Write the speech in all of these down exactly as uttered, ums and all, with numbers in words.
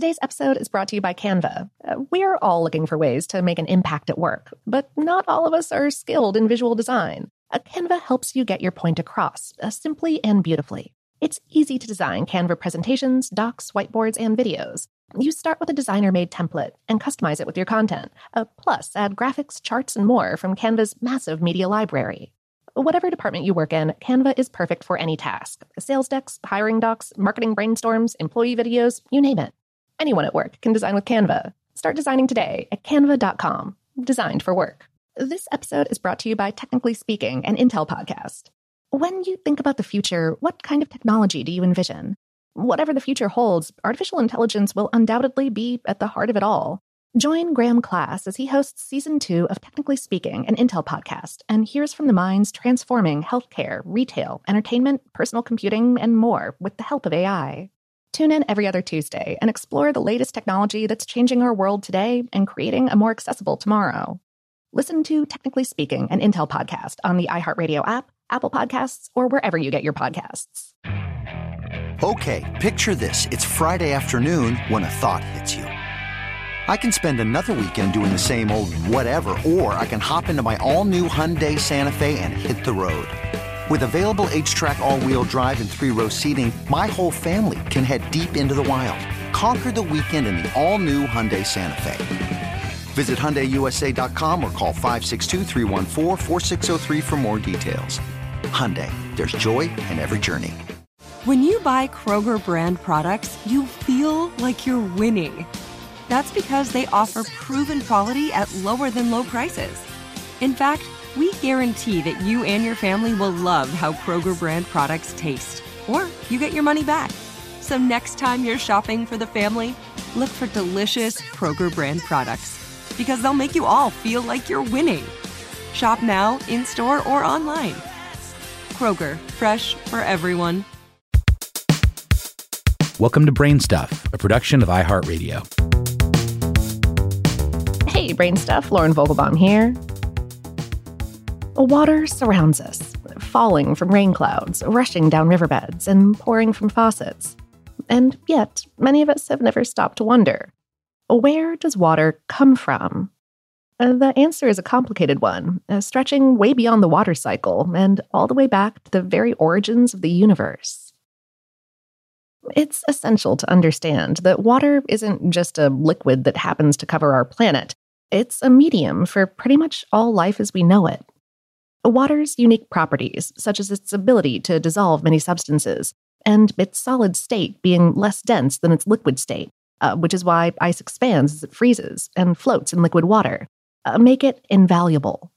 Today's episode is brought to you by Canva. Uh, we're all looking for ways to make an impact at work, but not all of us are skilled in visual design. Uh, Canva helps you get your point across, uh, simply and beautifully. It's easy to design Canva presentations, docs, whiteboards, and videos. You start with a designer-made template and customize it with your content. Uh, plus, add graphics, charts, and more from Canva's massive media library. Whatever department you work in, Canva is perfect for any task. Sales decks, hiring docs, marketing brainstorms, employee videos, you name it. Anyone at work can design with Canva. Start designing today at canva dot com. Designed for work. This episode is brought to you by Technically Speaking, an Intel podcast. When you think about the future, what kind of technology do you envision? Whatever the future holds, artificial intelligence will undoubtedly be at the heart of it all. Join Graham Class as he hosts Season two of Technically Speaking, an Intel podcast, and hears from the minds transforming healthcare, retail, entertainment, personal computing, and more with the help of A I. Tune in every other Tuesday and explore the latest technology that's changing our world today and creating a more accessible tomorrow. Listen to Technically Speaking, an Intel podcast on the iHeartRadio app, Apple Podcasts, or wherever you get your podcasts. Okay, picture this. It's Friday afternoon when a thought hits you. I can spend another weekend doing the same old whatever, or I can hop into my all-new Hyundai Santa Fe and hit the road. With available H-Track all-wheel drive and three-row seating, my whole family can head deep into the wild. Conquer the weekend in the all-new Hyundai Santa Fe. Visit Hyundai U S A dot com or call five six two, three one four, four six zero three for more details. Hyundai, there's joy in every journey. When you buy Kroger brand products, you feel like you're winning. That's because they offer proven quality at lower than low prices. In fact, we guarantee that you and your family will love how Kroger brand products taste, or you get your money back. So next time you're shopping for the family, look for delicious Kroger brand products, because they'll make you all feel like you're winning. Shop now, in-store, or online. Kroger, fresh for everyone. Welcome to Brain Stuff, a production of iHeartRadio. Hey, Brain Stuff, Lauren Vogelbaum here. Water surrounds us, falling from rain clouds, rushing down riverbeds, and pouring from faucets. And yet, many of us have never stopped to wonder, where does water come from? Uh, the answer is a complicated one, uh, stretching way beyond the water cycle and all the way back to the very origins of the universe. It's essential to understand that water isn't just a liquid that happens to cover our planet. It's a medium for pretty much all life as we know it. Water's unique properties, such as its ability to dissolve many substances, and its solid state being less dense than its liquid state, uh, which is why ice expands as it freezes and floats in liquid water, uh, make it invaluable.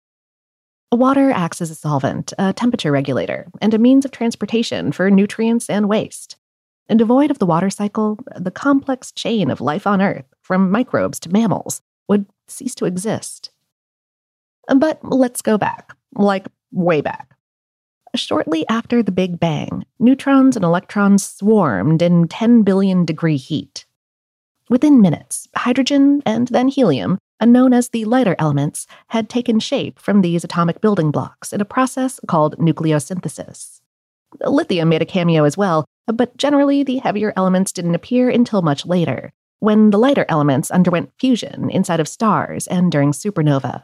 Water acts as a solvent, a temperature regulator, and a means of transportation for nutrients and waste. And devoid of the water cycle, the complex chain of life on Earth, from microbes to mammals, would cease to exist. But let's go back, like way back. Shortly after the Big Bang, neutrons and electrons swarmed in ten billion degree heat. Within minutes, hydrogen and then helium, known as the lighter elements, had taken shape from these atomic building blocks in a process called nucleosynthesis. Lithium made a cameo as well, but generally the heavier elements didn't appear until much later, when the lighter elements underwent fusion inside of stars and during supernova.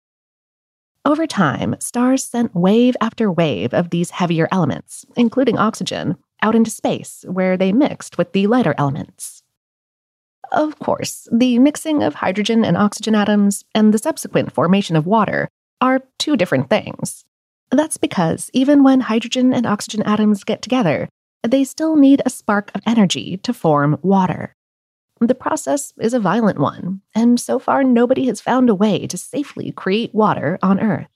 Over time, stars sent wave after wave of these heavier elements, including oxygen, out into space, where they mixed with the lighter elements. Of course, the mixing of hydrogen and oxygen atoms and the subsequent formation of water are two different things. That's because even when hydrogen and oxygen atoms get together, they still need a spark of energy to form water. The process is a violent one, and so far nobody has found a way to safely create water on Earth.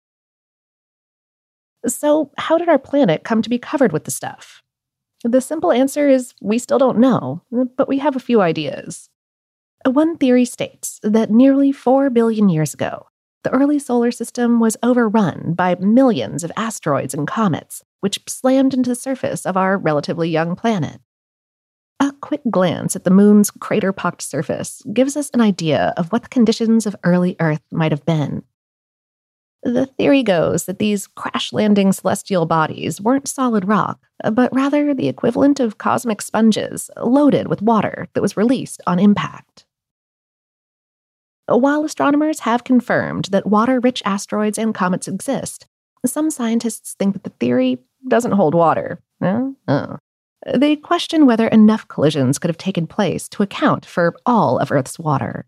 So, how did our planet come to be covered with the stuff? The simple answer is we still don't know, but we have a few ideas. One theory states that nearly four billion years ago, the early solar system was overrun by millions of asteroids and comets, which slammed into the surface of our relatively young planet. A quick glance at the moon's crater-pocked surface gives us an idea of what the conditions of early Earth might have been. The theory goes that these crash-landing celestial bodies weren't solid rock, but rather the equivalent of cosmic sponges loaded with water that was released on impact. While astronomers have confirmed that water-rich asteroids and comets exist, some scientists think that the theory doesn't hold water. No? Oh. They question whether enough collisions could have taken place to account for all of Earth's water.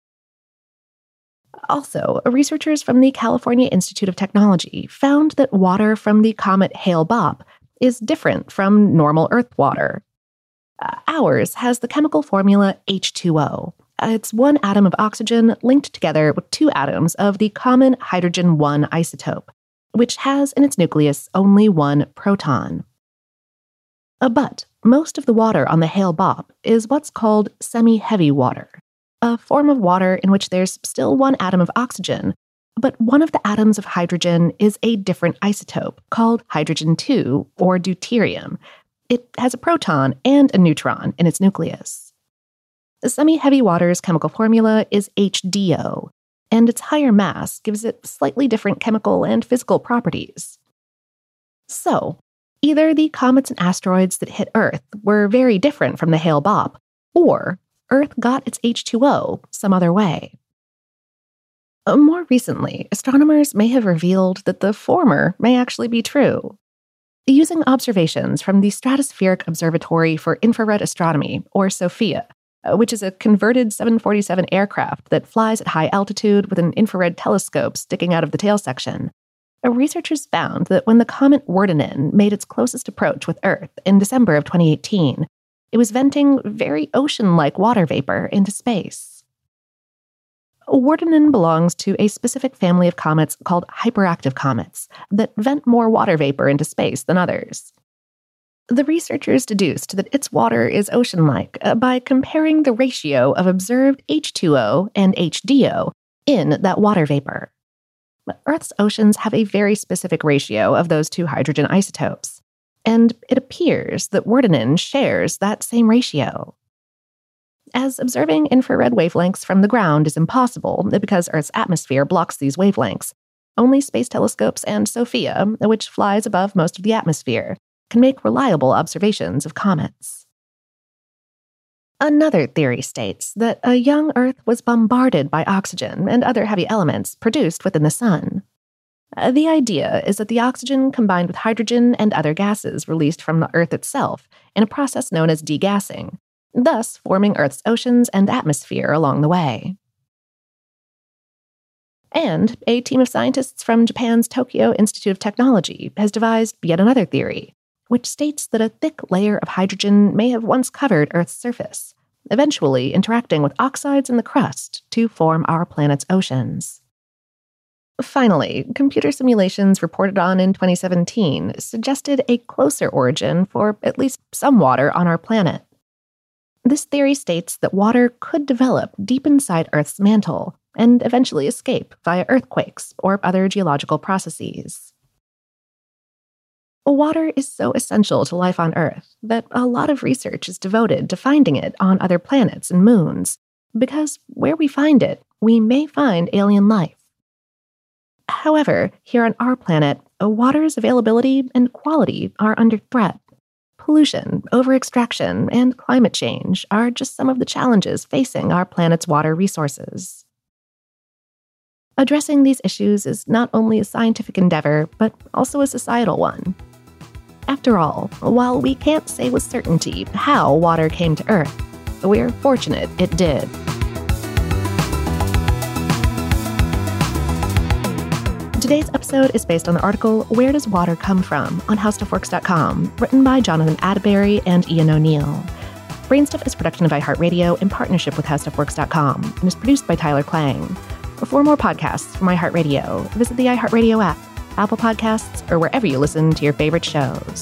Also, researchers from the California Institute of Technology found that water from the comet Hale-Bopp is different from normal Earth water. Uh, ours has the chemical formula H two O. It's one atom of oxygen linked together with two atoms of the common hydrogen one isotope, which has in its nucleus only one proton. Uh, but most of the water on the Hale-Bopp is what's called semi-heavy water, a form of water in which there's still one atom of oxygen, but one of the atoms of hydrogen is a different isotope called hydrogen two, or deuterium. It has a proton and a neutron in its nucleus. The semi-heavy water's chemical formula is H D O, and its higher mass gives it slightly different chemical and physical properties. So, either the comets and asteroids that hit Earth were very different from the Hale-Bopp, or Earth got its H two O some other way. More recently, astronomers may have revealed that the former may actually be true. Using observations from the Stratospheric Observatory for Infrared Astronomy, or SOFIA, which is a converted seven forty-seven aircraft that flies at high altitude with an infrared telescope sticking out of the tail section, researchers found that when the comet Wirtanen made its closest approach with Earth in December of twenty eighteen, it was venting very ocean-like water vapor into space. Wirtanen belongs to a specific family of comets called hyperactive comets that vent more water vapor into space than others. The researchers deduced that its water is ocean-like by comparing the ratio of observed H two O and H D O in that water vapor. Earth's oceans have a very specific ratio of those two hydrogen isotopes, and it appears that Wirtanen shares that same ratio. As observing infrared wavelengths from the ground is impossible because Earth's atmosphere blocks these wavelengths, only space telescopes and SOFIA, which flies above most of the atmosphere, can make reliable observations of comets. Another theory states that a young Earth was bombarded by oxygen and other heavy elements produced within the sun. The idea is that the oxygen combined with hydrogen and other gases released from the Earth itself in a process known as degassing, thus forming Earth's oceans and atmosphere along the way. And a team of scientists from Japan's Tokyo Institute of Technology has devised yet another theory, which states that a thick layer of hydrogen may have once covered Earth's surface, eventually interacting with oxides in the crust to form our planet's oceans. Finally, computer simulations reported on in twenty seventeen suggested a closer origin for at least some water on our planet. This theory states that water could develop deep inside Earth's mantle and eventually escape via earthquakes or other geological processes. Water is so essential to life on Earth that a lot of research is devoted to finding it on other planets and moons, because where we find it, we may find alien life. However, here on our planet, water's availability and quality are under threat. Pollution, over-extraction, and climate change are just some of the challenges facing our planet's water resources. Addressing these issues is not only a scientific endeavor, but also a societal one. After all, while we can't say with certainty how water came to Earth, we're fortunate it did. Today's episode is based on the article Where Does Water Come From? On How Stuff Works dot com, written by Jonathan Atterbury and Ian O'Neill. Brainstuff is a production of iHeartRadio in partnership with How Stuff Works dot com and is produced by Tyler Klang. For more podcasts from iHeartRadio, visit the iHeartRadio app, Apple Podcasts, or wherever you listen to your favorite shows.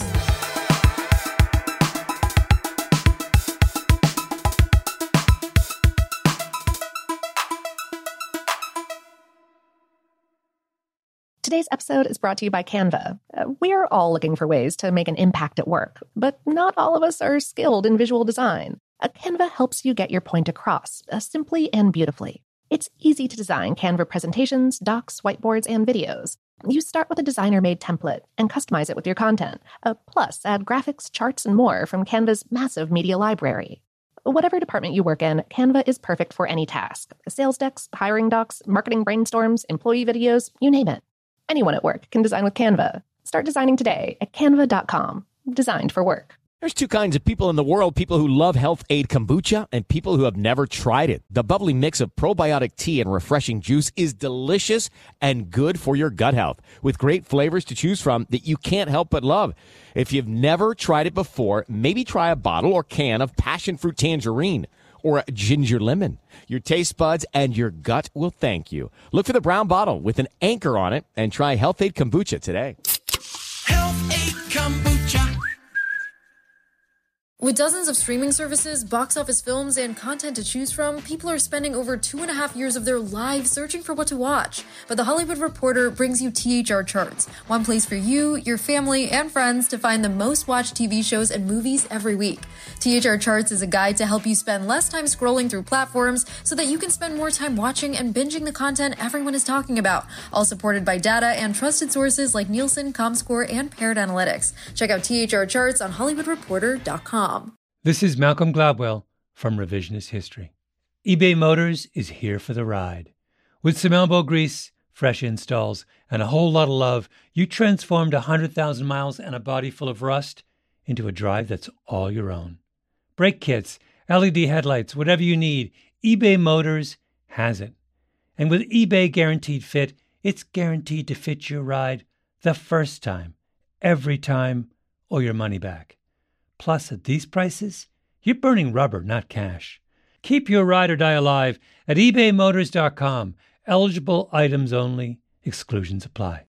Today's episode is brought to you by Canva. Uh, we're all looking for ways to make an impact at work, but not all of us are skilled in visual design. Uh, Canva helps you get your point across, uh, simply and beautifully. It's easy to design Canva presentations, docs, whiteboards, and videos. You start with a designer-made template and customize it with your content. Uh, plus, add graphics, charts, and more from Canva's massive media library. Whatever department you work in, Canva is perfect for any task. Sales decks, hiring docs, marketing brainstorms, employee videos, you name it. Anyone at work can design with Canva. Start designing today at canva dot com. Designed for work. There's two kinds of people in the world, people who love Health Aid Kombucha and people who have never tried it. The bubbly mix of probiotic tea and refreshing juice is delicious and good for your gut health, with great flavors to choose from that you can't help but love. If you've never tried it before, maybe try a bottle or can of passion fruit tangerine or a ginger lemon. Your taste buds and your gut will thank you. Look for the brown bottle with an anchor on it and try Health Aid Kombucha today. Health Aid Kombucha. With dozens of streaming services, box office films, and content to choose from, people are spending over two and a half years of their lives searching for what to watch. But The Hollywood Reporter brings you T H R Charts, one place for you, your family, and friends to find the most watched T V shows and movies every week. T H R Charts is a guide to help you spend less time scrolling through platforms so that you can spend more time watching and binging the content everyone is talking about, all supported by data and trusted sources like Nielsen, Comscore, and Parrot Analytics. Check out T H R Charts on hollywood reporter dot com. This is Malcolm Gladwell from Revisionist History. eBay Motors is here for the ride. With some elbow grease, fresh installs, and a whole lot of love, you transformed one hundred thousand miles and a body full of rust into a drive that's all your own. Brake kits, L E D headlights, whatever you need, eBay Motors has it. And with eBay Guaranteed Fit, it's guaranteed to fit your ride the first time, every time, or your money back. Plus, at these prices, you're burning rubber, not cash. Keep your ride or die alive at ebay motors dot com. Eligible items only. Exclusions apply.